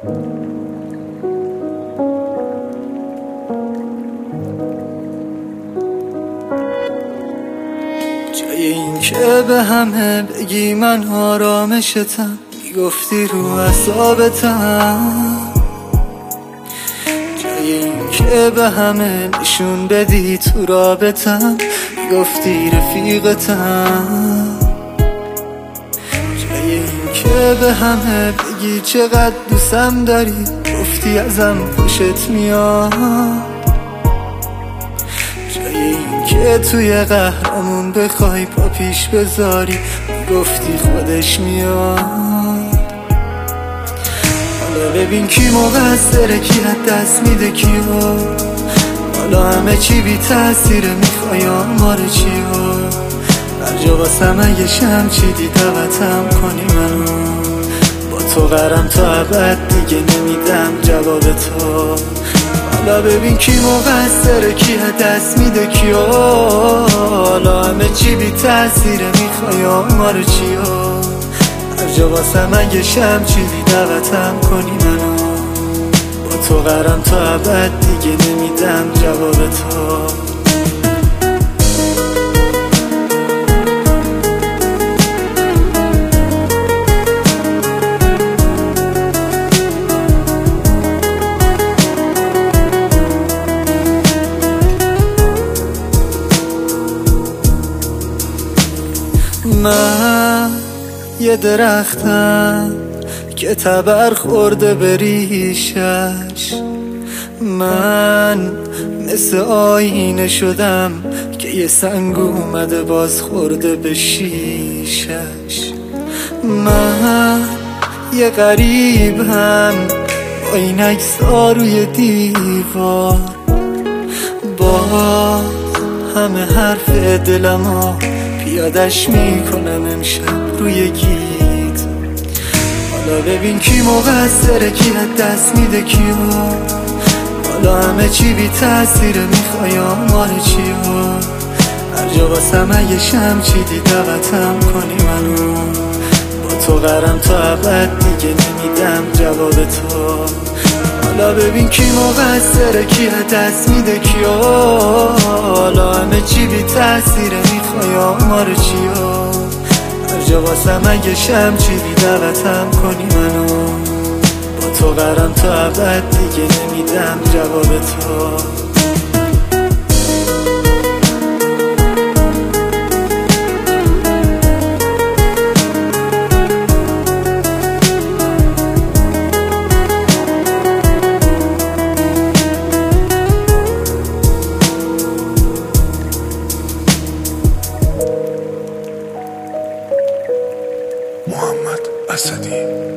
جای این که به همه بگی من آرامشتم، میگفتی رو اعصابتم. جای این که به همه نشون بدی تو رابطم، میگفتی رفیقتم. جای این که به همه بگی چقدر دوستم داری، گفتی ازم خوشت میاد. جای این که توی قهرمون بخوای پا پیش بذاری، گفتی خودش میاد. حالا ببین کی مقصره، کی از دست میده کیو. حالا همه چی بی تاثیره، میخوای آمار چیو. هر جا واسم اگه شم چیدی دعوتم کنی منو. با تو قرم تا ابد دیگه نمیدم جواب تو. حالا ببین کی مقصره، کی از دست میده کیو. حالا همه چی بی تاثیره، میخوای آمار چیو. هر جا واسم اگه شم چیدی دعوتم کنی منو. با تو قرم تا ابد دیگه نمیدم جواب تو. من یه درختم که تبر خورده به ریشش. من مثل آینه شدم که یه سنگ اومده باز خورده به شیشش. من یه غریبم با این عکس‌ها روی دیوار، با همه حرف دلمو پیادش میکنم امشب روی گیت. حالا ببین کی مقصره، کی از دست میده کیو. حالا همه چی بی تاثیره، میخوای آمار چیو. هر جا واسم اگه شم چیدی دعوتم کنی منو. با تو قرم تا ابد دیگه نمیدم جواب تو. حالا ببین کی مقصره، کی از دست میده کیو. حالا همه چی بی تاثیره، میخوای آمار چیو. هر جا واسم اگه شم چیدی دعوتم کنی منو. با تو قرم تا ابد دیگه نمیدم جواب تو. محمد اسدی